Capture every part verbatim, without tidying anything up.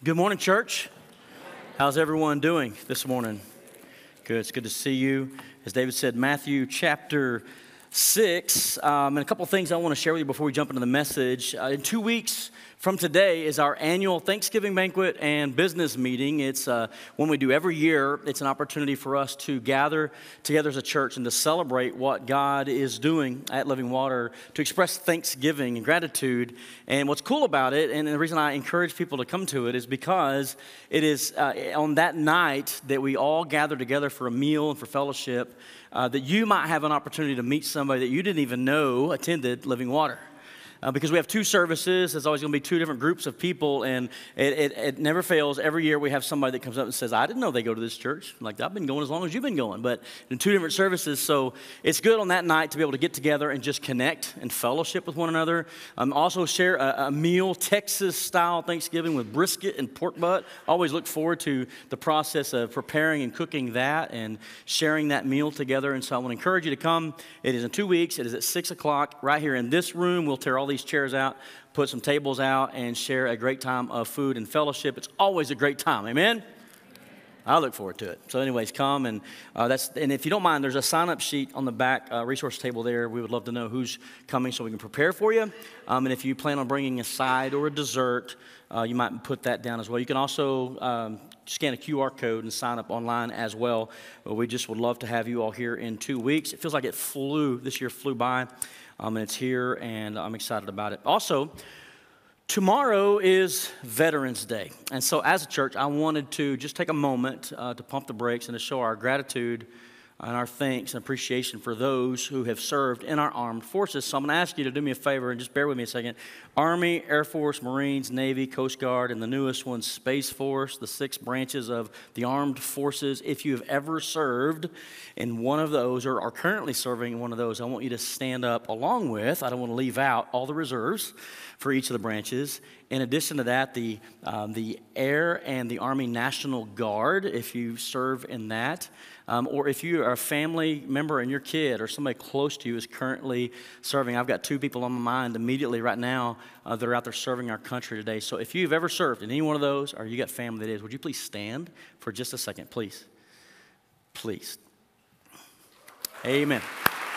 Good morning, church. How's everyone doing this morning? Good. It's good to see you. As David said, Matthew chapter six, um, and a couple of things I want to share with you before we jump into the message. Uh, in two weeks from today is our annual Thanksgiving banquet and business meeting. It's uh, one we do every year. It's an opportunity for us to gather together as a church and to celebrate what God is doing at Living Water, to express thanksgiving and gratitude. And what's cool about it, and the reason I encourage people to come to it, is because it is uh, on that night that we all gather together for a meal and for fellowship, uh, that you might have an opportunity to meet somebody that you didn't even know attended Living Water. Uh, because we have two services, there's always going to be two different groups of people, and it, it, it never fails. Every year we have somebody that comes up and says, I didn't know they go to this church. Like, I've been going as long as you've been going, but in two different services. So it's good on that night to be able to get together and just connect and fellowship with one another. Um, also share a, a meal, Texas-style Thanksgiving with brisket and pork butt. Always look forward to the process of preparing and cooking that and sharing that meal together. And so I want to encourage you to come. It is in two weeks. It is at six o'clock right here in this room. We'll tear all these chairs out, put some tables out, and share a great time of food and fellowship. It's always a great time. Amen? I look forward to it. So anyways, come, and uh, that's. And if you don't mind, there's a sign-up sheet on the back uh, resource table there. We would love to know who's coming so we can prepare for you. Um, and if you plan on bringing a side or a dessert, uh, you might put that down as well. You can also um, scan a Q R code and sign up online as well. But we just would love to have you all here in two weeks. It feels like it flew, this year flew by. Um, and it's here, and I'm excited about it. Also, tomorrow is Veterans Day. And so as a church, I wanted to just take a moment uh, to pump the brakes and to show our gratitude and our thanks and appreciation for those who have served in our armed forces. So I'm going to ask you to do me a favor and just bear with me a second. Army, Air Force, Marines, Navy, Coast Guard, and the newest one, Space Force, the six branches of the armed forces. If you have ever served in one of those or are currently serving in one of those, I want you to stand up along with, I don't want to leave out, all the reserves for each of the branches. In addition to that, the, um, the Air and the Army National Guard, if you serve in that. Um, or if you are a family member and your kid or somebody close to you is currently serving. I've got two people on my mind immediately right now uh, that are out there serving our country today. So if you've ever served in any one of those or you got family that is, would you please stand for just a second, please? Please. Amen.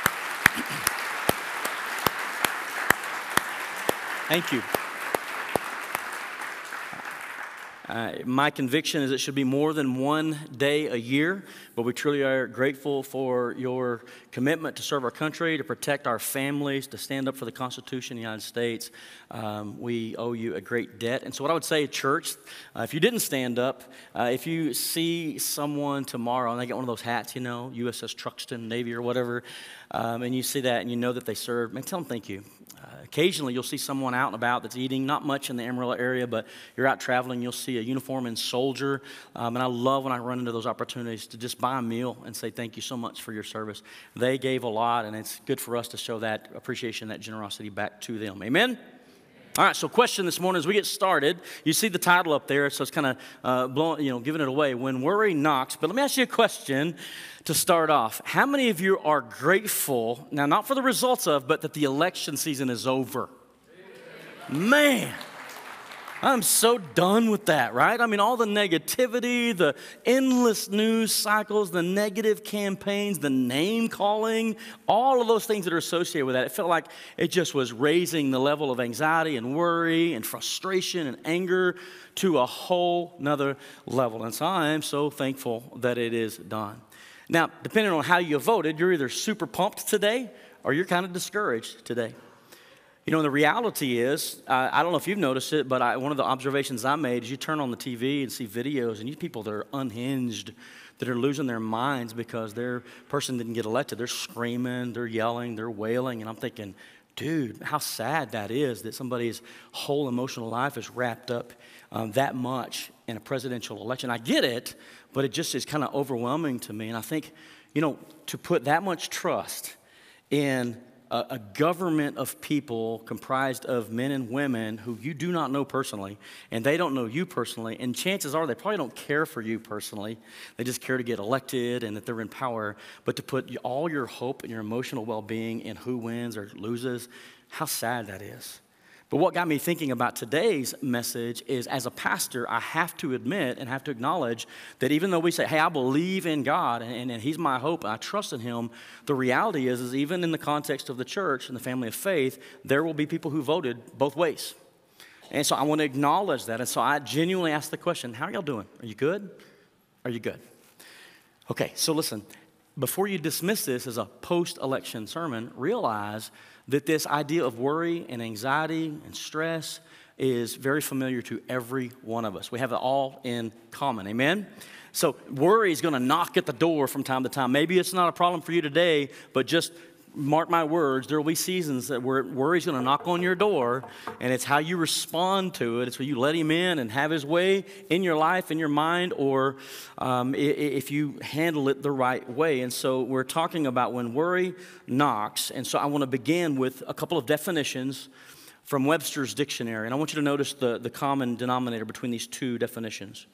Thank you. Uh, my conviction is it should be more than one day a year, but we truly are grateful for your commitment to serve our country, to protect our families, to stand up for the Constitution of the United States. Um, we owe you a great debt. And so what I would say, church, uh, if you didn't stand up, uh, if you see someone tomorrow, and they get one of those hats, you know, U S S Truxton, Navy or whatever, um, and you see that and you know that they served, man, tell them thank you. Uh, occasionally, you'll see someone out and about that's eating, not much in the Amarillo area, but you're out traveling, you'll see a uniformed soldier, um, and I love when I run into those opportunities to just buy a meal and say thank you so much for your service. They gave a lot, and it's good for us to show that appreciation, that generosity back to them. Amen? All right, so question this morning as we get started, you see the title up there, so it's kind of uh, blowing, you know, giving it away, When Worry Knocks. But let me ask you a question to start off. How many of you are grateful, now not for the results of, but that the election season is over? Man, I'm so done with that, right? I mean, all the negativity, the endless news cycles, the negative campaigns, the name calling, all of those things that are associated with that. It felt like it just was raising the level of anxiety and worry and frustration and anger to a whole nother level. And so I am so thankful that it is done. Now, depending on how you voted, you're either super pumped today or you're kind of discouraged today. You know, the reality is, uh, I don't know if you've noticed it, but I, one of the observations I made is you turn on the T V and see videos, and you people that are unhinged, that are losing their minds because their person didn't get elected. They're screaming, they're yelling, they're wailing, and I'm thinking, dude, how sad that is that somebody's whole emotional life is wrapped up um, that much in a presidential election. I get it, but it just is kind of overwhelming to me. And I think, you know, to put that much trust in a, a government of people comprised of men and women who you do not know personally, and they don't know you personally, and chances are they probably don't care for you personally. They just care to get elected and that they're in power. But to put all your hope and your emotional well-being in who wins or loses, how sad that is. But what got me thinking about today's message is, as a pastor, I have to admit and have to acknowledge that even though we say, hey, I believe in God and, and he's my hope and I trust in him, the reality is, is even in the context of the church and the family of faith, there will be people who voted both ways. And so I want to acknowledge that. And so I genuinely ask the question, how are y'all doing? Are you good? Are you good? Okay, so listen, before you dismiss this as a post-election sermon, realize that this idea of worry and anxiety and stress is very familiar to every one of us. We have it all in common, amen? So worry is going to knock at the door from time to time. Maybe it's not a problem for you today, but just mark my words, there will be seasons that where worry's going to knock on your door, and it's how you respond to it. It's where you let him in and have his way in your life, in your mind, or um, if you handle it the right way. And so we're talking about when worry knocks. And so I want to begin with a couple of definitions from Webster's dictionary. And I want you to notice the, the common denominator between these two definitions.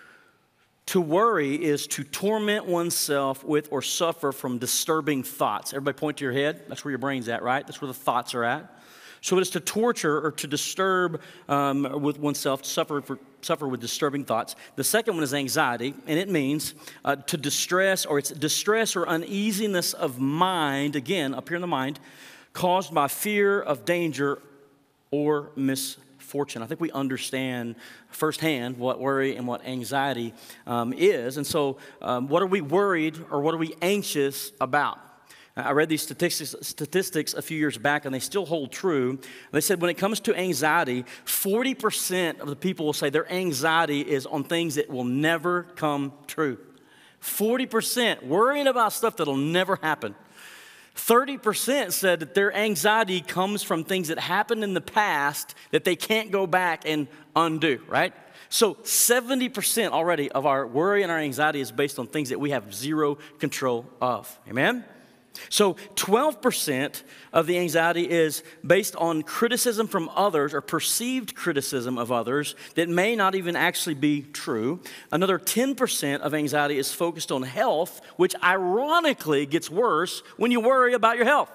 To worry is to torment oneself with or suffer from disturbing thoughts. Everybody point to your head. That's where your brain's at, right? That's where the thoughts are at. So it is to torture or to disturb um, with oneself, to suffer, for, suffer with disturbing thoughts. The second one is anxiety, and it means uh, to distress, or it's distress or uneasiness of mind, again, up here in the mind, caused by fear of danger or misfortune. Fortune. I think we understand firsthand what worry and what anxiety um, is. And so um, what are we worried or what are we anxious about? I read these statistics, statistics a few years back, and they still hold true. They said when it comes to anxiety, forty percent of the people will say their anxiety is on things that will never come true. forty percent worrying about stuff that will never happen. thirty percent said that their anxiety comes from things that happened in the past that they can't go back and undo, right? So seventy percent already of our worry and our anxiety is based on things that we have zero control of. Amen? So twelve percent of the anxiety is based on criticism from others or perceived criticism of others that may not even actually be true. Another ten percent of anxiety is focused on health, which ironically gets worse when you worry about your health.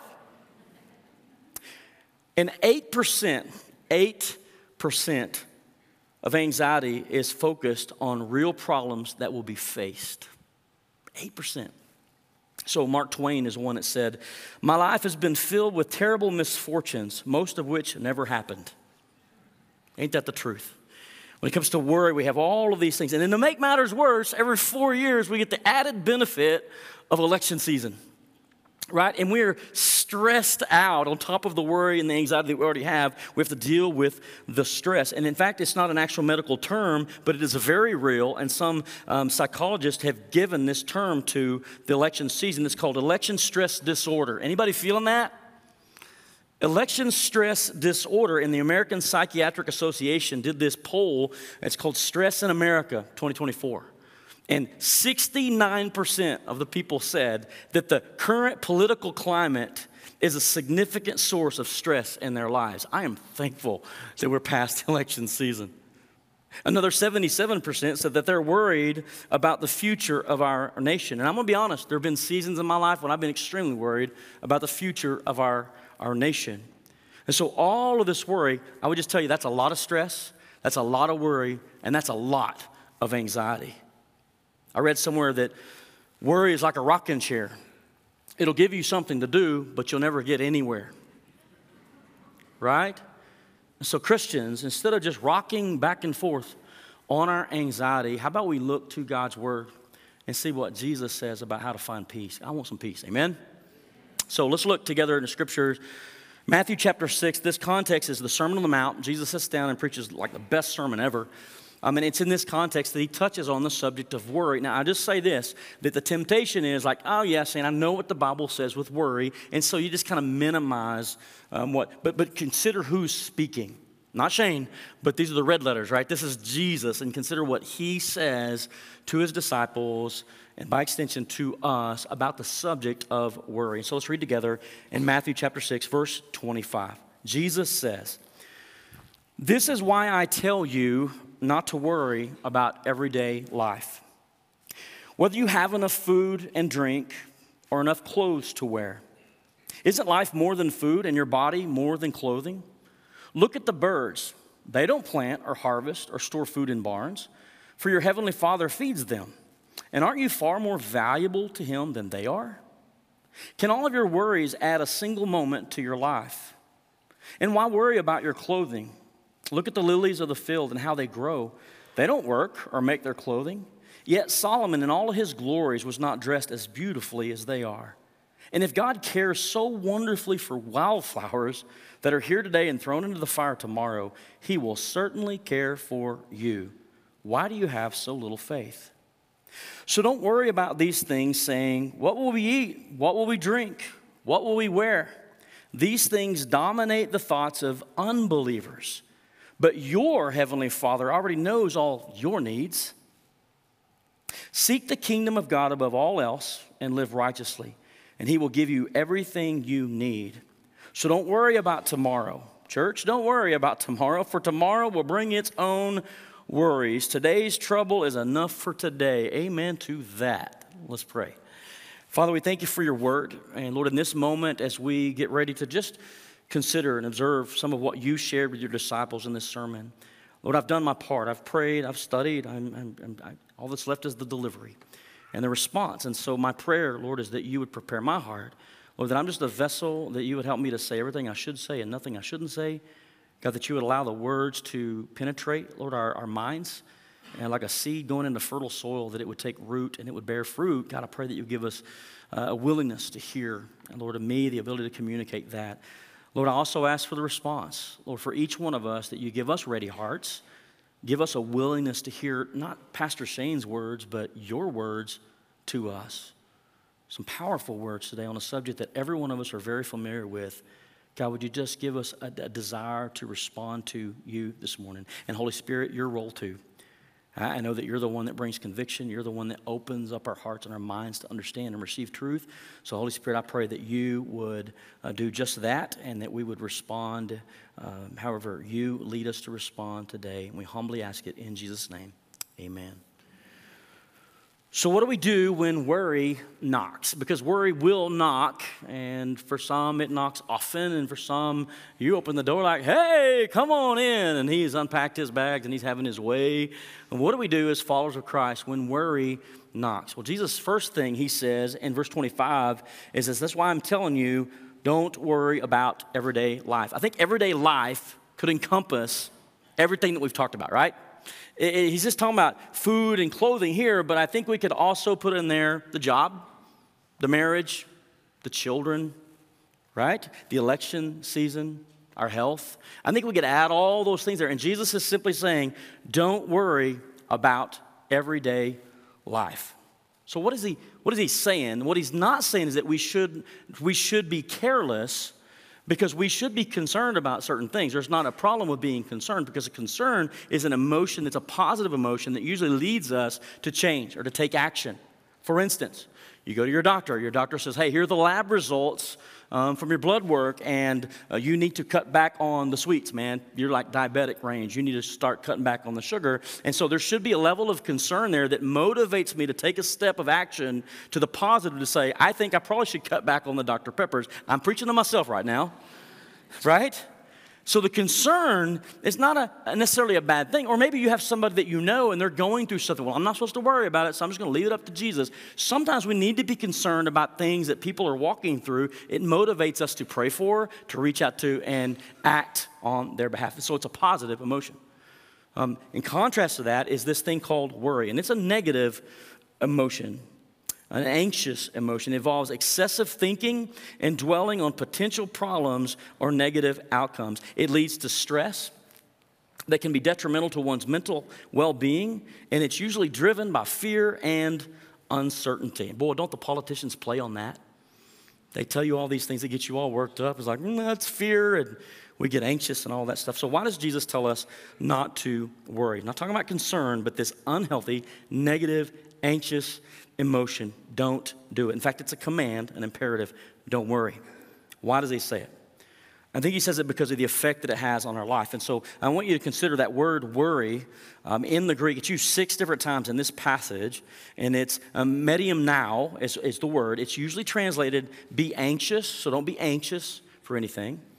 And eight percent, eight percent of anxiety is focused on real problems that will be faced. eight percent. So Mark Twain is one that said, "My life has been filled with terrible misfortunes, most of which never happened." Ain't that the truth? When it comes to worry, we have all of these things. And then to make matters worse, every four years we get the added benefit of election season, right? And we're stressed out on top of the worry and the anxiety that we already have. We have to deal with the stress. And in fact, it's not an actual medical term, but it is very real. And some um, psychologists have given this term to the election season. It's called election stress disorder. Anybody feeling that? Election stress disorder, and the American Psychiatric Association did this poll. It's called Stress in America twenty twenty-four. And sixty-nine percent of the people said that the current political climate is a significant source of stress in their lives. I am thankful that we're past election season. Another seventy-seven percent said that they're worried about the future of our nation. And I'm going to be honest, there have been seasons in my life when I've been extremely worried about the future of our, our nation. And so all of this worry, I would just tell you that's a lot of stress, that's a lot of worry, and that's a lot of anxiety. I read somewhere that worry is like a rocking chair. It'll give you something to do, but you'll never get anywhere. Right? And so Christians, instead of just rocking back and forth on our anxiety, how about we look to God's word and see what Jesus says about how to find peace? I want some peace. Amen? So let's look together in the scriptures. Matthew chapter six, this context is the Sermon on the Mount. Jesus sits down and preaches like the best sermon ever. I mean, it's in this context that he touches on the subject of worry. Now, I just say this, that the temptation is like, oh, yes, and I know what the Bible says with worry, and so you just kind of minimize um, what, but, but consider who's speaking. Not Shane, but these are the red letters, right? This is Jesus, and consider what he says to his disciples, and by extension to us, about the subject of worry. So let's read together in Matthew chapter six, verse twenty-five. Jesus says, "This is why I tell you not to worry about everyday life. Whether you have enough food and drink or enough clothes to wear. Isn't life more than food and your body more than clothing? Look at the birds. They don't plant or harvest or store food in barns, for your heavenly Father feeds them. And aren't you far more valuable to him than they are? Can all of your worries add a single moment to your life? And why worry about your clothing? Look at the lilies of the field and how they grow. They don't work or make their clothing. Yet Solomon in all of his glories was not dressed as beautifully as they are. And if God cares so wonderfully for wildflowers that are here today and thrown into the fire tomorrow, he will certainly care for you. Why do you have so little faith? So don't worry about these things saying, what will we eat? What will we drink? What will we wear? These things dominate the thoughts of unbelievers. But your heavenly Father already knows all your needs. Seek the kingdom of God above all else and live righteously, and he will give you everything you need. So don't worry about tomorrow. Church, don't worry about tomorrow, for tomorrow will bring its own worries. Today's trouble is enough for today. Amen to that. Let's pray. Father, we thank you for your word. And Lord, in this moment, as we get ready to just consider and observe some of what you shared with your disciples in this sermon, Lord, I've done my part. I've prayed. I've studied. I'm, I'm, I'm, I, all that's left is the delivery and the response. And so my prayer, Lord, is that you would prepare my heart. Lord, that I'm just a vessel, that you would help me to say everything I should say and nothing I shouldn't say. God, that you would allow the words to penetrate, Lord, our, our minds, and like a seed going into fertile soil, that it would take root and it would bear fruit. God, I pray that you give us uh, a willingness to hear, and Lord, of me, the ability to communicate that. Lord, I also ask for the response. Lord, for each one of us, that you give us ready hearts, give us a willingness to hear not Pastor Shane's words, but your words to us. Some powerful words today on a subject that every one of us are very familiar with. God, would you just give us a, a desire to respond to you this morning? And Holy Spirit, your role too. I know that you're the one that brings conviction. You're the one that opens up our hearts and our minds to understand and receive truth. So Holy Spirit, I pray that you would uh, do just that, and that we would respond uh, however you lead us to respond today. And we humbly ask it in Jesus' name. Amen. So what do we do when worry knocks? Because worry will knock, and for some it knocks often, and for some you open the door like, hey, come on in, and he's unpacked his bags and he's having his way. And what do we do as followers of Christ when worry knocks? Well, Jesus' first thing he says in verse twenty-five is this, that's why I'm telling you, don't worry about everyday life. I think everyday life could encompass everything that we've talked about, right? He's just talking about food and clothing here, but I think we could also put in there the job, the marriage, the children, right? The election season, our health. I think we could add all those things there. And Jesus is simply saying, don't worry about everyday life. So what is he, what is he saying? What he's not saying is that we should, we should be careless, because we should be concerned about certain things. There's not a problem with being concerned, because a concern is an emotion that's a positive emotion that usually leads us to change or to take action. For instance, you go to your doctor. Your doctor says, hey, here are the lab results um, from your blood work, and uh, you need to cut back on the sweets, man. You're like diabetic range. You need to start cutting back on the sugar. And so there should be a level of concern there that motivates me to take a step of action to the positive, to say, I think I probably should cut back on the Doctor Peppers. I'm preaching to myself right now, right? So the concern is not a, necessarily a bad thing. Or maybe you have somebody that you know and they're going through something. Well, I'm not supposed to worry about it, so I'm just going to leave it up to Jesus. Sometimes we need to be concerned about things that people are walking through. It motivates us to pray for, to reach out to, and act on their behalf. So it's a positive emotion. Um, in contrast to that is this thing called worry, and it's a negative emotion. An anxious emotion involves excessive thinking and dwelling on potential problems or negative outcomes. It leads to stress that can be detrimental to one's mental well-being, and it's usually driven by fear and uncertainty. Boy, don't the politicians play on that? They tell you all these things that get you all worked up. It's like, mm, that's fear, and we get anxious and all that stuff. So why does Jesus tell us not to worry? Not talking about concern, but this unhealthy, negative, anxious emotion. Don't do it. In fact, it's a command, an imperative. Don't worry. Why does he say it? I think he says it because of the effect that it has on our life. And so I want you to consider that word worry um, in the Greek. It's used six different times in this passage, and it's um, medium now is, is the word. It's usually translated be anxious, so don't be anxious for anything.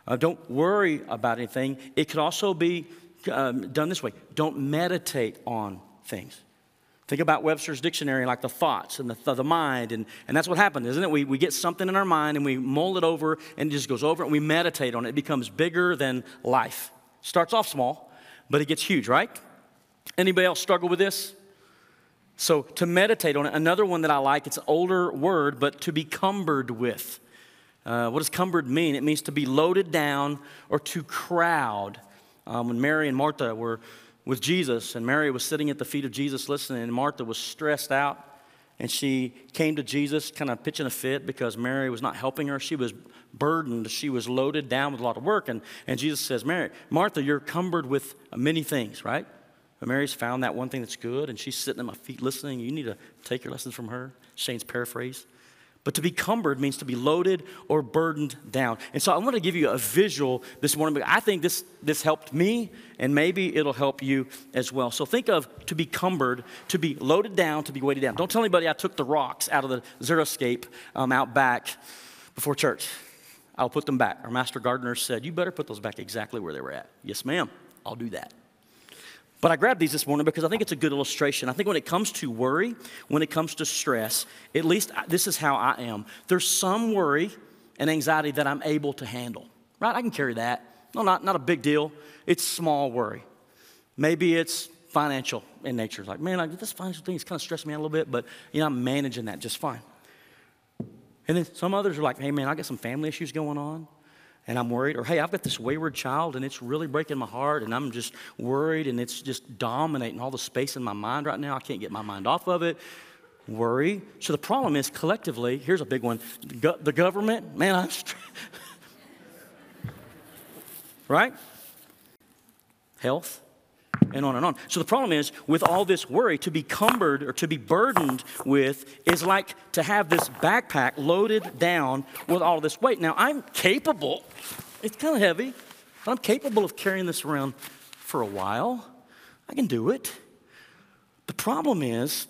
Uh, don't worry about anything. It could also be um, done this way. Don't meditate on things. Think about Webster's dictionary, like the thoughts and the, the mind, and, and that's what happened, isn't it? We, we get something in our mind, and we mull it over, and it just goes over, and we meditate on it. It becomes bigger than life. Starts off small, but it gets huge, right? Anybody else struggle with this? So to meditate on it, another one that I like, it's an older word, but to be cumbered with. Uh, what does cumbered mean? It means to be loaded down or to crowd. Um, when Mary and Martha were with Jesus, and Mary was sitting at the feet of Jesus listening, and Martha was stressed out, and she came to Jesus kind of pitching a fit because Mary was not helping her. She was burdened. She was loaded down with a lot of work, and, and Jesus says, Mary, Martha, you're cumbered with many things, right? But Mary's found that one thing that's good, and she's sitting at my feet listening. You need to take your lessons from her. Shane's paraphrase. But to be cumbered means to be loaded or burdened down. And so I want to give you a visual this morning, but I think this, this helped me, and maybe it'll help you as well. So think of to be cumbered, to be loaded down, to be weighted down. Don't tell anybody I took the rocks out of the Xeriscape um, out back before church. I'll put them back. Our master gardener said, you better put those back exactly where they were at. Yes, ma'am. I'll do that. But I grabbed these this morning because I think it's a good illustration. I think when it comes to worry, when it comes to stress, at least this is how I am. There's some worry and anxiety that I'm able to handle, right? I can carry that. No, not, not a big deal. It's small worry. Maybe it's financial in nature. It's like, man, I, this financial thing is kind of stressing me out a little bit, but you know, I'm managing that just fine. And then some others are like, hey, man, I got some family issues going on. And I'm worried, or hey, I've got this wayward child and it's really breaking my heart and I'm just worried and it's just dominating all the space in my mind right now. I can't get my mind off of it. Worry. So the problem is collectively, here's a big one, the government, man, I'm st- right? Health, and on and on. So the problem is, with all this worry, to be cumbered or to be burdened with is like to have this backpack loaded down with all this weight. Now, I'm capable, it's kind of heavy, but I'm capable of carrying this around for a while. I can do it. The problem is,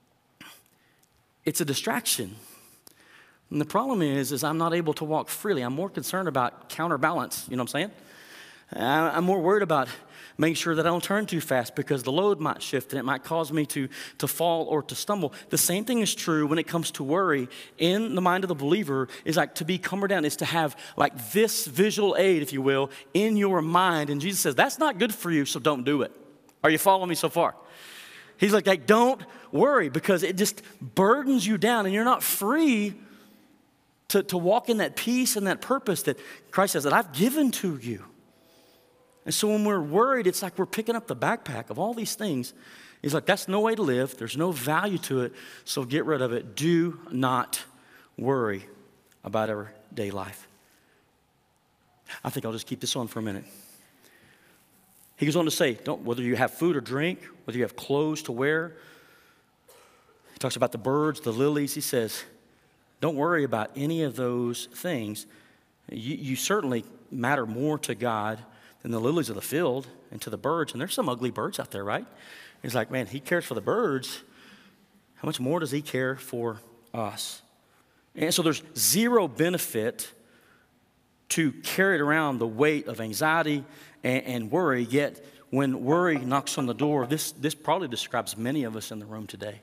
it's a distraction. And the problem is, is I'm not able to walk freely. I'm more concerned about counterbalance, you know what I'm saying? I'm more worried about making sure that I don't turn too fast because the load might shift and it might cause me to, to fall or to stumble. The same thing is true when it comes to worry in the mind of the believer. Is like to be cumbered down is to have like this visual aid, if you will, in your mind. And Jesus says, that's not good for you, so don't do it. Are you following me so far? He's like, hey, don't worry because it just burdens you down and you're not free to, to walk in that peace and that purpose that Christ says that I've given to you. And so when we're worried, it's like we're picking up the backpack of all these things. He's like, that's no way to live. There's no value to it, so get rid of it. Do not worry about everyday life. I think I'll just keep this on for a minute. He goes on to say, don't, whether you have food or drink, whether you have clothes to wear. He talks about the birds, the lilies. He says, don't worry about any of those things. You, you certainly matter more to God than the lilies of the field and to the birds. And there's some ugly birds out there, right? He's like, man, he cares for the birds. How much more does he care for us? And so there's zero benefit to carry around the weight of anxiety and, and worry, yet when worry knocks on the door, this, this probably describes many of us in the room today.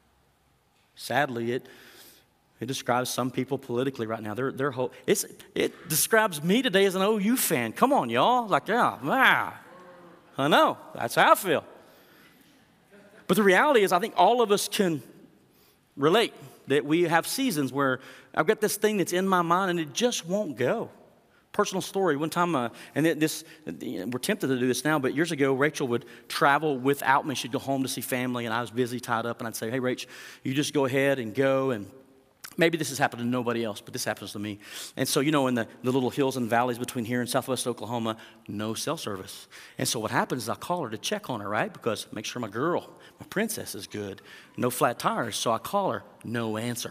Sadly, it It describes some people politically right now. They're, they're whole, it's, it describes me today as an O U fan. Come on, y'all. Like, yeah, wow. I know. That's how I feel. But the reality is I think all of us can relate that we have seasons where I've got this thing that's in my mind and it just won't go. Personal story. One time, uh, and this, we're tempted to do this now, but years ago, Rachel would travel without me. She'd go home to see family, and I was busy, tied up, and I'd say, hey, Rach, you just go ahead and go and maybe this has happened to nobody else, but this happens to me. And so, you know, in the, the little hills and valleys between here and southwest Oklahoma, no cell service. And so what happens is I call her to check on her, right? Because make sure my girl, my princess is good. No flat tires. So I call her, no answer.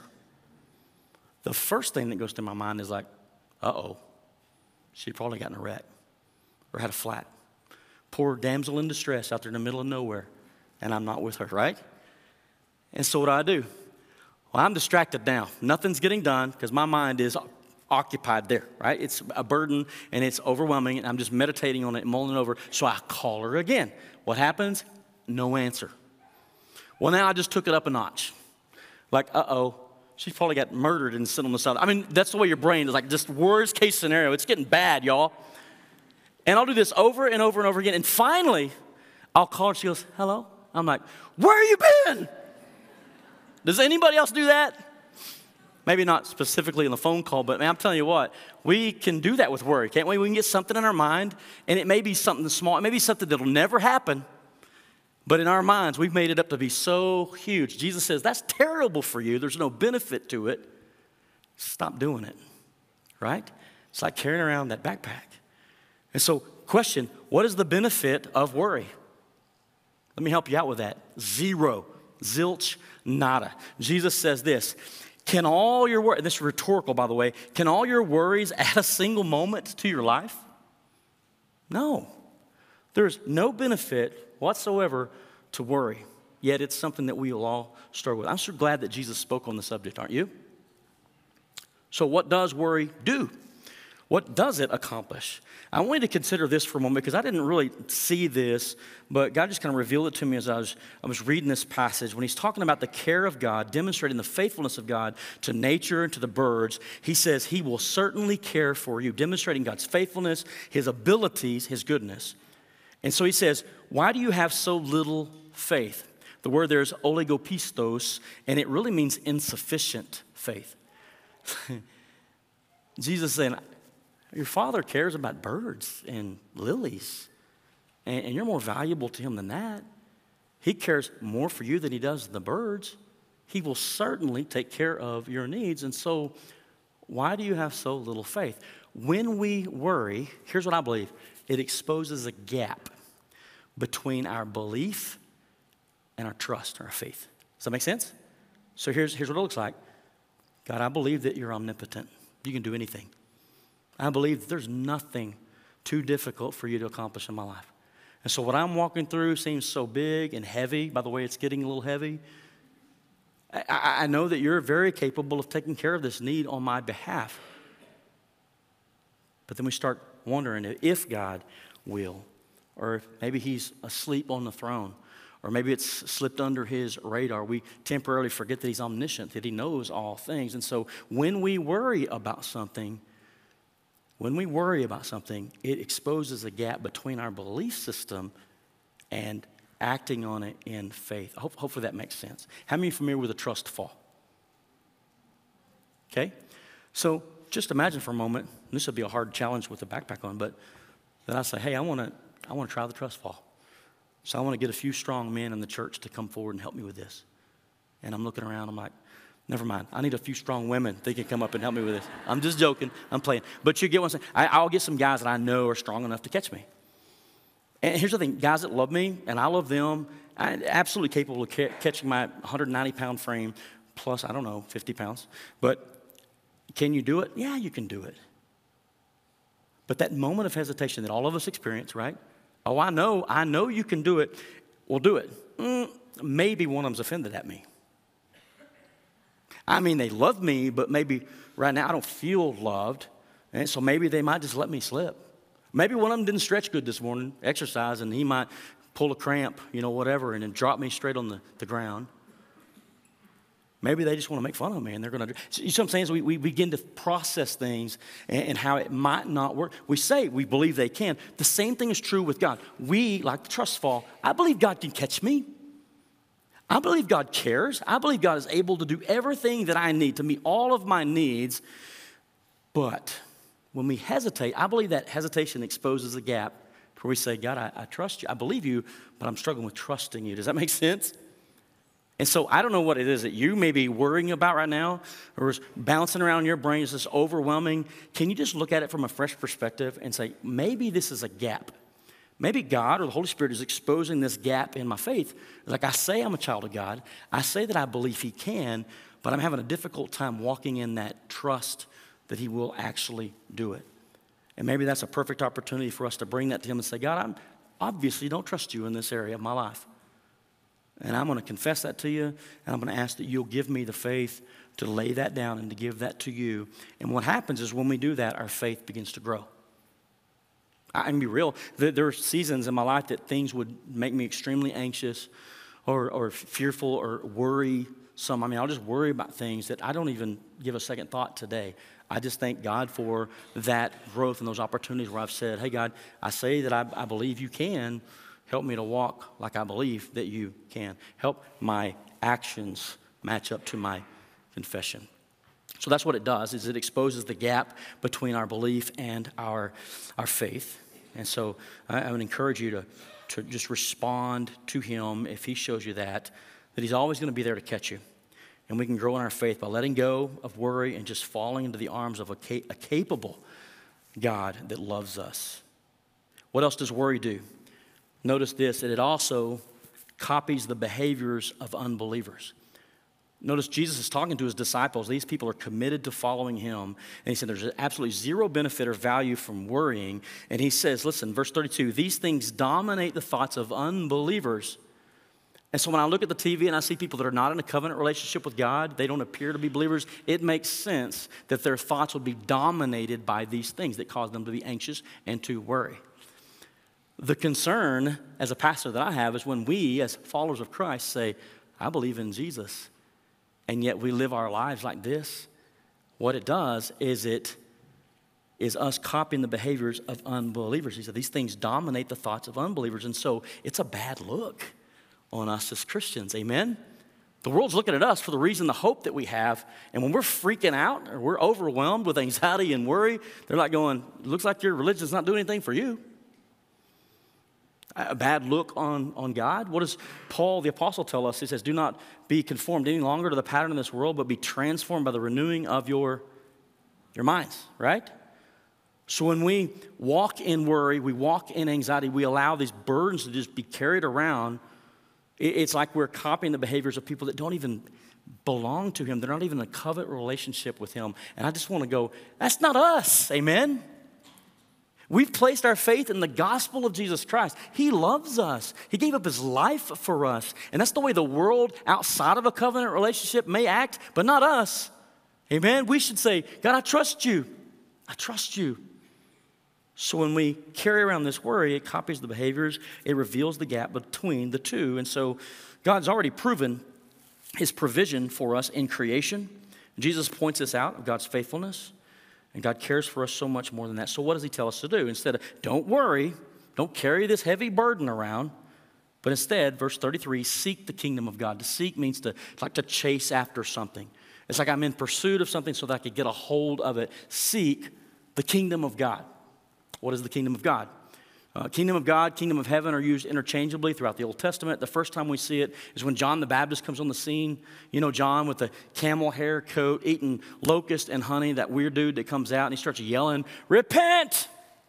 The first thing that goes through my mind is like, uh-oh, she probably got in a wreck or had a flat. Poor damsel in distress out there in the middle of nowhere, and I'm not with her, right? And so what do I do? Well, I'm distracted now. Nothing's getting done because my mind is occupied there, right? It's a burden and it's overwhelming, and I'm just meditating on it, mulling it over. So I call her again. What happens? No answer. Well, now I just took it up a notch. Like, uh-oh, she probably got murdered and sit on the side. I mean, that's the way your brain is, like just worst case scenario. It's getting bad, y'all. And I'll do this over and over and over again. And finally, I'll call her. She goes, hello? I'm like, where you been? Does anybody else do that? Maybe not specifically in the phone call, but man, I'm telling you what, we can do that with worry, can't we? We can get something in our mind, and it may be something small. It may be something that'll never happen. But in our minds, we've made it up to be so huge. Jesus says, that's terrible for you. There's no benefit to it. Stop doing it, right? It's like carrying around that backpack. And so, question, what is the benefit of worry? Let me help you out with that. Zero. Zilch, nada. Jesus says this, can all your worries, this is rhetorical, by the way, can all your worries add a single moment to your life? No. There's no benefit whatsoever to worry, yet it's something that we will all struggle with. I'm so glad that Jesus spoke on the subject, aren't you? So what does worry do? What does it accomplish? I want you to consider this for a moment because I didn't really see this, but God just kind of revealed it to me as I was, I was reading this passage. When he's talking about the care of God, demonstrating the faithfulness of God to nature and to the birds, he says he will certainly care for you, demonstrating God's faithfulness, his abilities, his goodness. And so he says, why do you have so little faith? The word there is oligopistos, and it really means insufficient faith. Jesus is saying, your Father cares about birds and lilies, and, and you're more valuable to him than that. He cares more for you than he does the birds. He will certainly take care of your needs. And so why do you have so little faith? When we worry, here's what I believe. It exposes a gap between our belief and our trust, our faith. Does that make sense? So here's, here's what it looks like. God, I believe that you're omnipotent. You can do anything. I believe that there's nothing too difficult for you to accomplish in my life. And so what I'm walking through seems so big and heavy. By the way, it's getting a little heavy. I, I know that you're very capable of taking care of this need on my behalf. But then we start wondering if God will, or maybe he's asleep on the throne, or maybe it's slipped under his radar. We temporarily forget that he's omniscient, that he knows all things. And so when we worry about something, when we worry about something, it exposes a gap between our belief system and acting on it in faith. Hope, hopefully that makes sense. How many are familiar with a trust fall? Okay? So just imagine for a moment, and this would be a hard challenge with the backpack on, but then I say, hey, I want to I want to try the trust fall. So I want to get a few strong men in the church to come forward and help me with this. And I'm looking around, I'm like, never mind. I need a few strong women that can come up and help me with this. I'm just joking. I'm playing. But you get what I'm saying. I, I'll get some guys that I know are strong enough to catch me. And here's the thing. Guys that love me, and I love them, I'm absolutely capable of ca- catching my one hundred ninety pound frame plus, I don't know, fifty pounds. But can you do it? Yeah, you can do it. But that moment of hesitation that all of us experience, right? Oh, I know, I know you can do it. Well, do it. Mm, maybe one of them's offended at me. I mean, they love me, but maybe right now I don't feel loved. And so maybe they might just let me slip. Maybe one of them didn't stretch good this morning, exercise, and he might pull a cramp, you know, whatever, and then drop me straight on the, the ground. Maybe they just want to make fun of me, and they're going to. You see what I'm saying? So we, we begin to process things and, and how it might not work. We say we believe they can. The same thing is true with God. We, like the trust fall, I believe God can catch me. I believe God cares. I believe God is able to do everything that I need to meet all of my needs. But when we hesitate, I believe that hesitation exposes a gap where we say, God, I, I trust you. I believe you, but I'm struggling with trusting you. Does that make sense? And so I don't know what it is that you may be worrying about right now or is bouncing around in your brain. It's just overwhelming. Can you just look at it from a fresh perspective and say, maybe this is a gap. Maybe God or the Holy Spirit is exposing this gap in my faith. Like I say I'm a child of God. I say that I believe he can, but I'm having a difficult time walking in that trust that he will actually do it. And maybe that's a perfect opportunity for us to bring that to him and say, God, I obviously don't trust you in this area of my life. And I'm going to confess that to you, and I'm going to ask that you'll give me the faith to lay that down and to give that to you. And what happens is when we do that, our faith begins to grow. I can be real. There are seasons in my life that things would make me extremely anxious or, or fearful or worry some. I mean, I'll just worry about things that I don't even give a second thought today. I just thank God for that growth and those opportunities where I've said, hey, God, I say that I, I believe you can. Help me to walk like I believe that you can. Help my actions match up to my confession. So that's what it does, is it exposes the gap between our belief and our, our faith. And so I, I would encourage you to, to just respond to him if he shows you that, that he's always going to be there to catch you. And we can grow in our faith by letting go of worry and just falling into the arms of a, ca- a capable God that loves us. What else does worry do? Notice this, that it also copies the behaviors of unbelievers. Notice Jesus is talking to his disciples. These people are committed to following him. And he said there's absolutely zero benefit or value from worrying. And he says, listen, verse thirty-two, these things dominate the thoughts of unbelievers. And so when I look at the T V and I see people that are not in a covenant relationship with God, they don't appear to be believers, it makes sense that their thoughts would be dominated by these things that cause them to be anxious and to worry. The concern as a pastor that I have is when we, as followers of Christ, say, I believe in Jesus, and yet we live our lives like this. What it does is it is us copying the behaviors of unbelievers. He said these things dominate the thoughts of unbelievers, and so it's a bad look on us as Christians, amen? The world's looking at us for the reason, the hope that we have, and when we're freaking out or we're overwhelmed with anxiety and worry, they're like going, it looks like your religion's not doing anything for you. A bad look on, on God. What does Paul the apostle tell us? He says, do not be conformed any longer to the pattern of this world, but be transformed by the renewing of your, your minds, right? So when we walk in worry, we walk in anxiety, we allow these burdens to just be carried around. It's like we're copying the behaviors of people that don't even belong to him. They're not even in a covenant relationship with him. And I just want to go, that's not us, amen? We've placed our faith in the gospel of Jesus Christ. He loves us. He gave up his life for us. And that's the way the world outside of a covenant relationship may act, but not us. Amen? We should say, God, I trust you. I trust you. So when we carry around this worry, it copies the behaviors. It reveals the gap between the two. And so God's already proven his provision for us in creation. Jesus points us out of God's faithfulness. And God cares for us so much more than that. So what does he tell us to do? Instead of, don't worry, don't carry this heavy burden around, but instead, verse thirty-three, seek the kingdom of God. To seek means to like to chase after something. It's like I'm in pursuit of something so that I could get a hold of it. Seek the kingdom of God. What is the kingdom of God? Uh, kingdom of God, kingdom of heaven are used interchangeably throughout the Old Testament. The first time we see it is when John the Baptist comes on the scene. You know, John with the camel hair coat, eating locust and honey, that weird dude that comes out and he starts yelling, repent!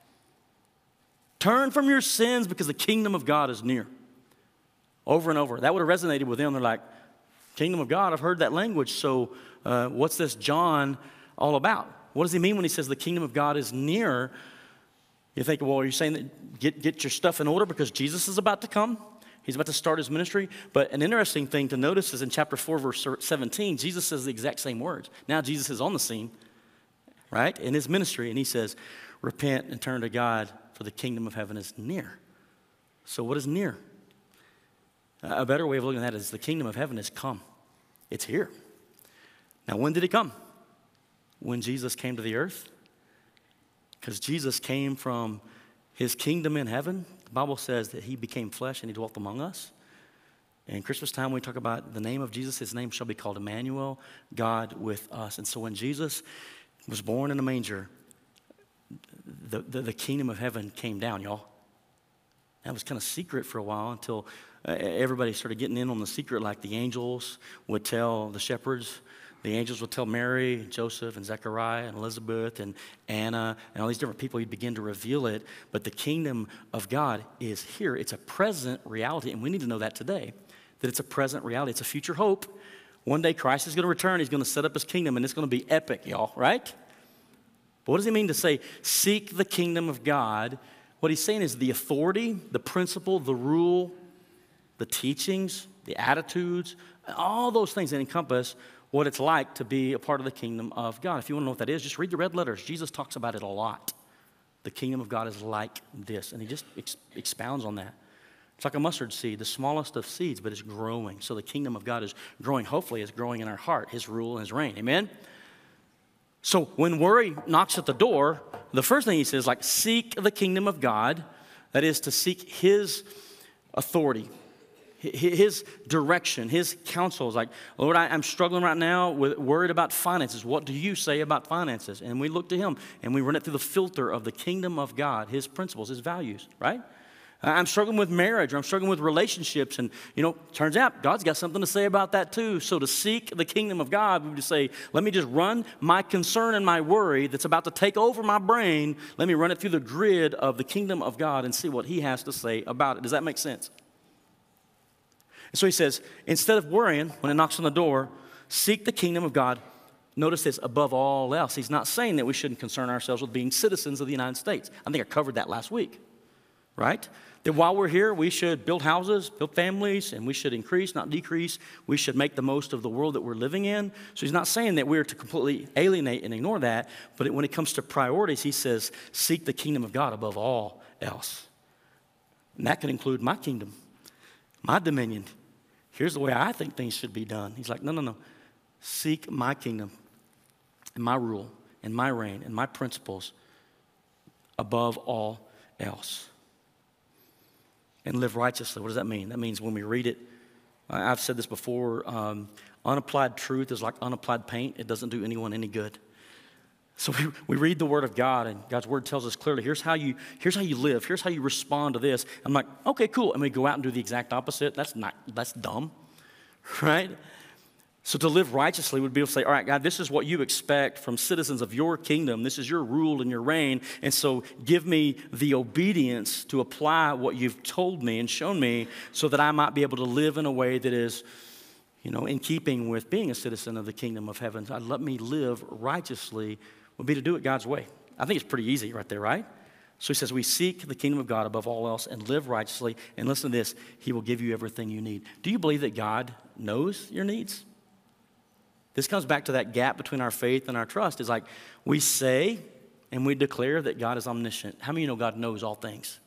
Turn from your sins because the kingdom of God is near. Over and over. That would have resonated with them. They're like, kingdom of God, I've heard that language, so uh, what's this John all about? What does he mean when he says the kingdom of God is near? You think, well, are you saying that get, get your stuff in order because Jesus is about to come? He's about to start his ministry. But an interesting thing to notice is in chapter four, verse seventeen, Jesus says the exact same words. Now Jesus is on the scene, right, in his ministry, and he says, repent and turn to God, for the kingdom of heaven is near. So what is near? A better way of looking at that is the kingdom of heaven has come. It's here. Now, when did it come? When Jesus came to the earth. Because Jesus came from his kingdom in heaven. The Bible says that he became flesh and he dwelt among us. And Christmas time, we talk about the name of Jesus. His name shall be called Emmanuel, God with us. And so when Jesus was born in a manger, the, the, the kingdom of heaven came down, y'all. That was kind of secret for a while until everybody started getting in on the secret, like the angels would tell the shepherds. The angels would tell Mary, and Joseph, and Zechariah, and Elizabeth, and Anna, and all these different people. He'd begin to reveal it. But the kingdom of God is here. It's a present reality, and we need to know that today, that it's a present reality. It's a future hope. One day Christ is going to return. He's going to set up his kingdom, and it's going to be epic, y'all, right? But what does he mean to say, seek the kingdom of God? What he's saying is the authority, the principle, the rule, the teachings, the attitudes, all those things that encompass what it's like to be a part of the kingdom of God. If you want to know what that is, just read the red letters. Jesus talks about it a lot. The kingdom of God is like this, and he just ex- expounds on that. It's like a mustard seed, the smallest of seeds, but it's growing. So the kingdom of God is growing. Hopefully, it's growing in our heart, his rule and his reign. Amen? So when worry knocks at the door, the first thing he says, like, seek the kingdom of God. That is to seek his authority, his direction, his counsel. Is like, Lord, I, I'm struggling right now with worried about finances. What do you say about finances? And we look to him, and we run it through the filter of the kingdom of God, his principles, his values, right? I'm struggling with marriage, or I'm struggling with relationships, and, you know, turns out God's got something to say about that too. So to seek the kingdom of God, we would just say, let me just run my concern and my worry that's about to take over my brain, let me run it through the grid of the kingdom of God and see what he has to say about it. Does that make sense? And so he says, instead of worrying when it knocks on the door, seek the kingdom of God. Notice this, above all else. He's not saying that we shouldn't concern ourselves with being citizens of the United States. I think I covered that last week, right? That while we're here, we should build houses, build families, and we should increase, not decrease. We should make the most of the world that we're living in. So he's not saying that we're to completely alienate and ignore that, but when it comes to priorities, he says, seek the kingdom of God above all else. And that can include my kingdom, my dominion. Here's the way I think things should be done. He's like, no, no, no. Seek my kingdom and my rule and my reign and my principles above all else. And live righteously. What does that mean? That means when we read it, I've said this before, um, unapplied truth is like unapplied paint. It doesn't do anyone any good. So we, we read the Word of God, and God's Word tells us clearly, here's how you here's how you live. Here's how you respond to this. I'm like, okay, cool. And we go out and do the exact opposite. That's not, that's dumb, right? So to live righteously would be able to say, all right, God, this is what you expect from citizens of your kingdom. This is your rule and your reign. And so give me the obedience to apply what you've told me and shown me so that I might be able to live in a way that is, you know, in keeping with being a citizen of the kingdom of heaven. God, let me live righteously would be to do it God's way. I think it's pretty easy right there, right? So he says, we seek the kingdom of God above all else and live righteously. And listen to this, he will give you everything you need. Do you believe that God knows your needs? This comes back to that gap between our faith and our trust. It's like we say and we declare that God is omniscient. How many of you know God knows all things?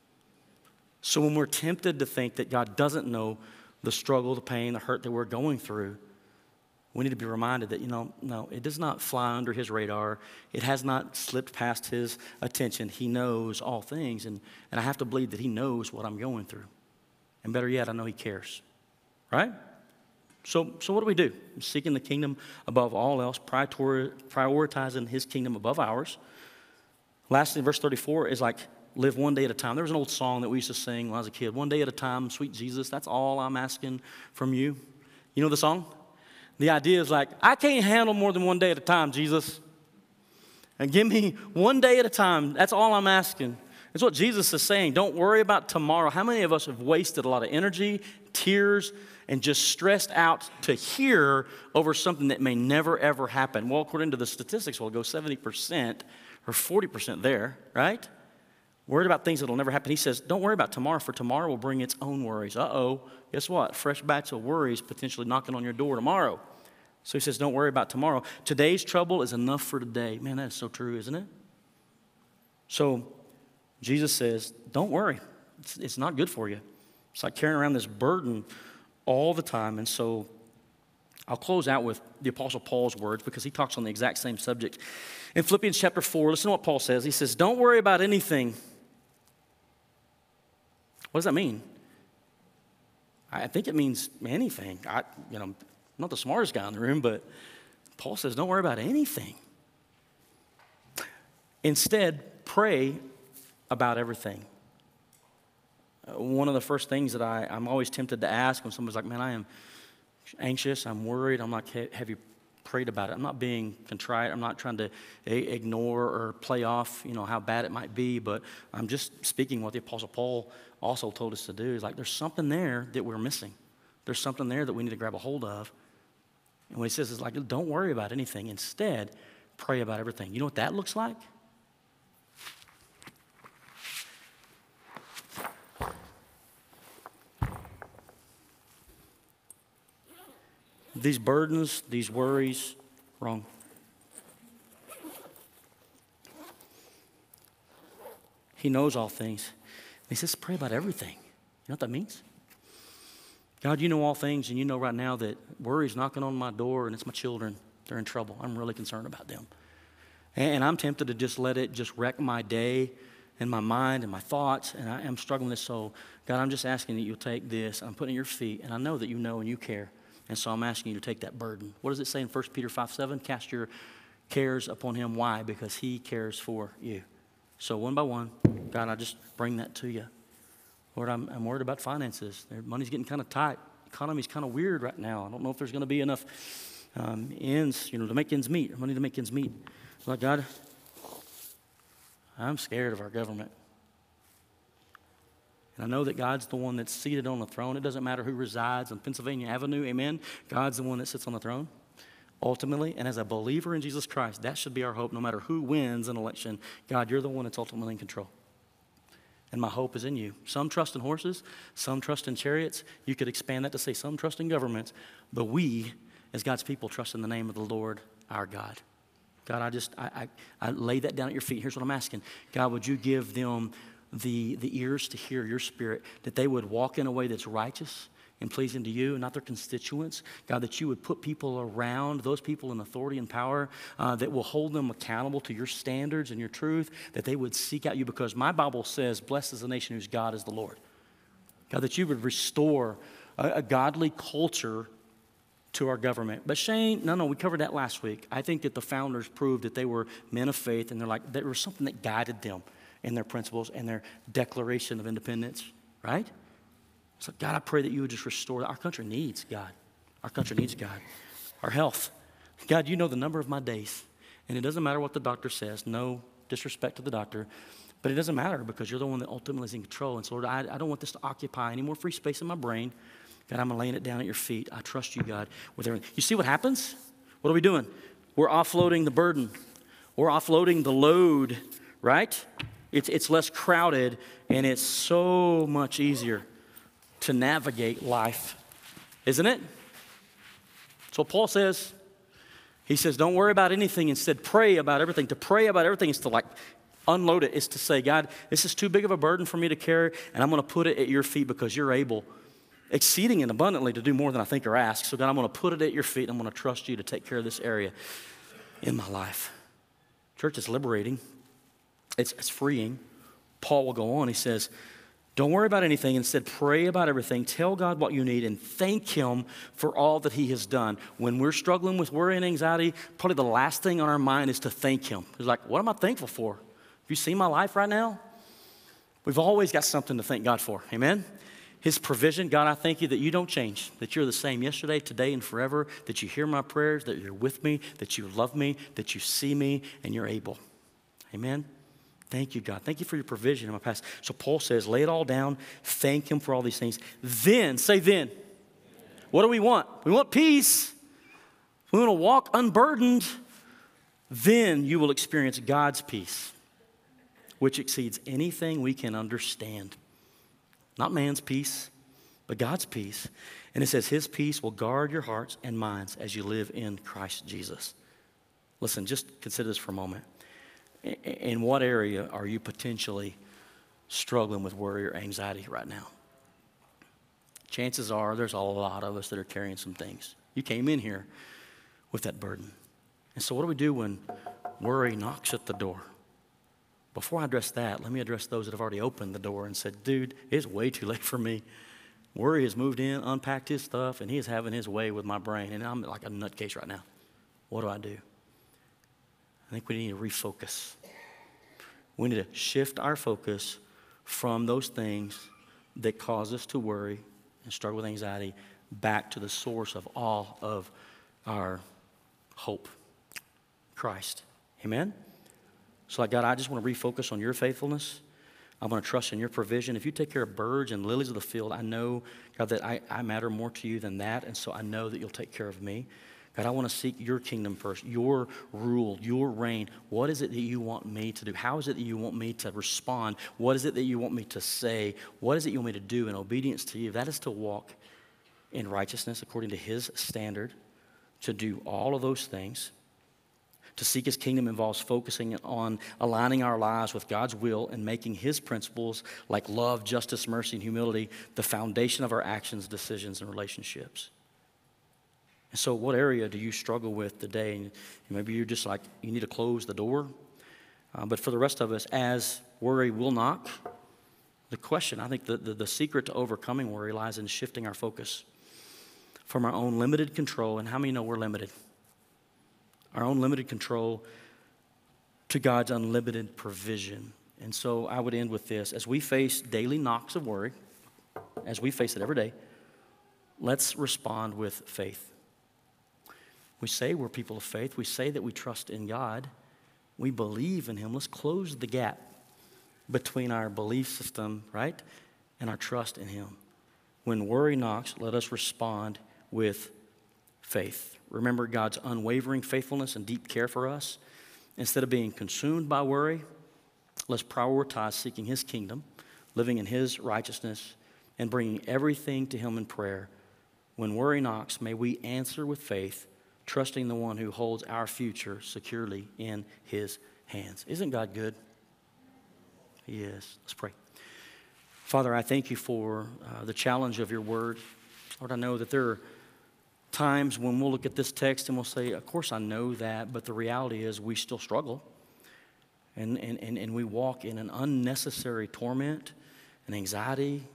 So when we're tempted to think that God doesn't know the struggle, the pain, the hurt that we're going through, we need to be reminded that, you know, no, it does not fly under his radar. It has not slipped past his attention. He knows all things, and, and I have to believe that he knows what I'm going through. And better yet, I know he cares, right? So, so what do we do? Seeking the kingdom above all else, prior, prioritizing his kingdom above ours. Lastly, verse thirty-four is like, live one day at a time. There was an old song that we used to sing when I was a kid. One day at a time, sweet Jesus, that's all I'm asking from you. You know the song? The idea is like, I can't handle more than one day at a time, Jesus. And give me one day at a time. That's all I'm asking. That's what Jesus is saying. Don't worry about tomorrow. How many of us have wasted a lot of energy, tears, and just stressed out to hear over something that may never, ever happen? Well, according to the statistics, we'll go seventy percent or forty percent there, right? Worried about things that will never happen. He says, don't worry about tomorrow, for tomorrow will bring its own worries. Uh-oh, guess what? Fresh batch of worries potentially knocking on your door tomorrow. So he says, don't worry about tomorrow. Today's trouble is enough for today. Man, that is so true, isn't it? So Jesus says, don't worry. It's, it's not good for you. It's like carrying around this burden all the time. And so I'll close out with the Apostle Paul's words because he talks on the exact same subject. In Philippians chapter four, listen to what Paul says. He says, don't worry about anything. What does that mean? I think it means anything. I, you know, I'm not the smartest guy in the room, but Paul says, don't worry about anything. Instead, pray about everything. Uh, one of the first things that I, I'm always tempted to ask when somebody's like, man, I am anxious, I'm worried, I'm like, have you prayed about it? I'm not being contrite, I'm not trying to a- ignore or play off, you know, how bad it might be, but I'm just speaking what the Apostle Paul also told us to do. Is like, there's something there that we're missing. There's something there that we need to grab a hold of. And what he says is like, don't worry about anything. Instead, pray about everything. You know what that looks like? these burdens, these worries, wrong. He knows all things. He says, pray about everything. You know what that means? God, you know all things, and you know right now that worry's knocking on my door, and it's my children. They're in trouble. I'm really concerned about them. And I'm tempted to just let it just wreck my day and my mind and my thoughts, and I am struggling with this. So, God, I'm just asking that you'll take this. I'm putting it at your feet, and I know that you know and you care. And so I'm asking you to take that burden. What does it say in First Peter five seven? Cast your cares upon him. Why? Because he cares for you. So one by one, God, I just bring that to you. Lord, I'm, I'm worried about finances. Their money's getting kind of tight. Economy's kind of weird right now. I don't know if there's going to be enough um, ends, you know, to make ends meet, or money to make ends meet. Like, God, I'm scared of our government. And I know that God's the one that's seated on the throne. It doesn't matter who resides on Pennsylvania Avenue, amen? God's the one that sits on the throne, ultimately. And as a believer in Jesus Christ, that should be our hope no matter who wins an election. God, you're the one that's ultimately in control. And my hope is in you. Some trust in horses, some trust in chariots. You could expand that to say some trust in governments. But we, as God's people, trust in the name of the Lord our God. God, I just, I, I, I lay that down at your feet. Here's what I'm asking. God, would you give them the, the ears to hear your spirit, that they would walk in a way that's righteous and pleasing to you and not their constituents. God, that you would put people around, those people in authority and power, uh, that will hold them accountable to your standards and your truth, that they would seek out you, because my Bible says, blessed is the nation whose God is the Lord. God, that you would restore a, a godly culture to our government. But Shane, no, no, we covered that last week. I think that the founders proved that they were men of faith, and they're like, there was something that guided them in their principles and their declaration of independence, right? So God, I pray that you would just restore that. Our country needs God. Our country needs God. Our health. God, you know the number of my days, and it doesn't matter what the doctor says. No disrespect to the doctor, but it doesn't matter because you're the one that ultimately is in control. And so, Lord, I, I don't want this to occupy any more free space in my brain. God, I'm laying it down at your feet. I trust you, God, with everything. You see what happens? What are we doing? We're offloading the burden. We're offloading the load, right? It's, it's less crowded, and it's so much easier to navigate life, isn't it? So Paul says, he says, don't worry about anything. Instead, pray about everything. To pray about everything is to like unload it. It's to say, God, this is too big of a burden for me to carry, and I'm going to put it at your feet because you're able, exceeding and abundantly, to do more than I think or ask. So God, I'm going to put it at your feet, and I'm going to trust you to take care of this area in my life. Church, is liberating. It's, it's freeing. Paul will go on. He says, don't worry about anything. Instead, pray about everything. Tell God what you need and thank him for all that he has done. When we're struggling with worry and anxiety, probably the last thing on our mind is to thank him. It's like, what am I thankful for? Have you seen my life right now? We've always got something to thank God for. Amen? His provision. God, I thank you that you don't change, that you're the same yesterday, today, and forever, that you hear my prayers, that you're with me, that you love me, that you see me, and you're able. Amen? Thank you, God. Thank you for your provision in my past. So Paul says, lay it all down. Thank him for all these things. Then, say then. What do we want? We want peace. We want to walk unburdened. Then you will experience God's peace, which exceeds anything we can understand. Not man's peace, but God's peace. And it says his peace will guard your hearts and minds as you live in Christ Jesus. Listen, just consider this for a moment. In what area are you potentially struggling with worry or anxiety right now? Chances are there's a lot of us that are carrying some things. You came in here with that burden. And so what do we do when worry knocks at the door? Before I address that, let me address those that have already opened the door and said, dude, it's way too late for me. Worry has moved in, unpacked his stuff, and he is having his way with my brain. And I'm like a nutcase right now. What do I do? I think we need to refocus. We need to shift our focus from those things that cause us to worry and struggle with anxiety back to the source of all of our hope, Christ. Amen? So like, God, I just want to refocus on your faithfulness. I want to trust in your provision. If you take care of birds and lilies of the field, I know, God, that I, I matter more to you than that, and so I know that you'll take care of me. God, I want to seek your kingdom first, your rule, your reign. What is it that you want me to do? How is it that you want me to respond? What is it that you want me to say? What is it you want me to do in obedience to you? That is to walk in righteousness according to his standard. to do all of those things. To seek his kingdom involves focusing on aligning our lives with God's will and making his principles like love, justice, mercy, and humility the foundation of our actions, decisions, and relationships. And so what area do you struggle with today? And maybe you're just like, you need to close the door. Uh, but for the rest of us, as worry will knock, the question, I think the, the, the secret to overcoming worry lies in shifting our focus from our own limited control. And how many know we're limited? Our own limited control to God's unlimited provision. And so I would end with this. As we face daily knocks of worry, as we face it every day, let's respond with faith. We say we're people of faith. We say that we trust in God. We believe in him. Let's close the gap between our belief system, right, and our trust in him. When worry knocks, let us respond with faith. Remember God's unwavering faithfulness and deep care for us. Instead of being consumed by worry, let's prioritize seeking his kingdom, living in his righteousness, and bringing everything to him in prayer. When worry knocks, may we answer with faith, trusting the one who holds our future securely in his hands. Isn't God good? He is. Let's pray. Father, I thank you for uh, the challenge of your word. Lord, I know that there are times when we'll look at this text and we'll say, of course I know that, but the reality is we still struggle. And, and, and, and we walk in an unnecessary torment and anxiety.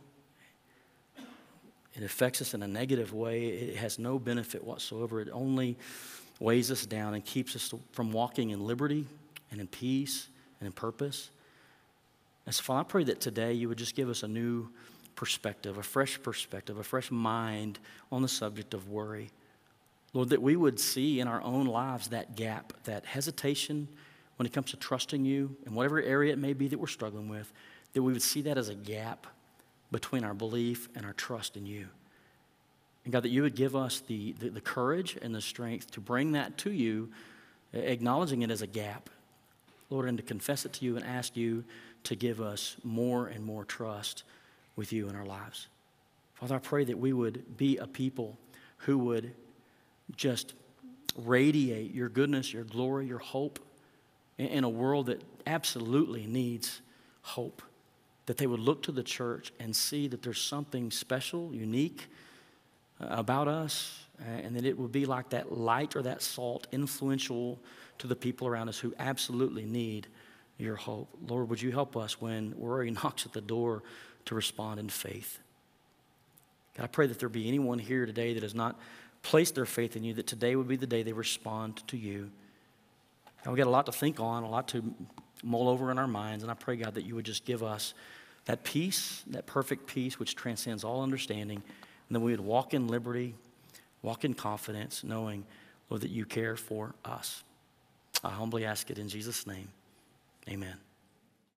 It affects us in a negative way. It has no benefit whatsoever. It only weighs us down and keeps us from walking in liberty and in peace and in purpose. And so, Father, I pray that today you would just give us a new perspective, a fresh perspective, a fresh mind on the subject of worry. Lord, that we would see in our own lives that gap, that hesitation when it comes to trusting you in whatever area it may be that we're struggling with, that we would see that as a gap between our belief and our trust in you. And God, that you would give us the, the, the courage and the strength to bring that to you, acknowledging it as a gap, Lord, and to confess it to you and ask you to give us more and more trust with you in our lives. Father, I pray that we would be a people who would just radiate your goodness, your glory, your hope in a world that absolutely needs hope. That they would look to the church and see that there's something special, unique about us, and that it would be like that light or that salt, influential to the people around us who absolutely need your hope. Lord, would you help us when worry knocks at the door to respond in faith? God, I pray that there be anyone here today that has not placed their faith in you, that today would be the day they respond to you. God, we got a lot to think on, a lot to mull over in our minds, and I pray, God, that you would just give us that peace, that perfect peace which transcends all understanding, and that we would walk in liberty, walk in confidence, knowing, Lord, that you care for us. I humbly ask it in Jesus' name. Amen.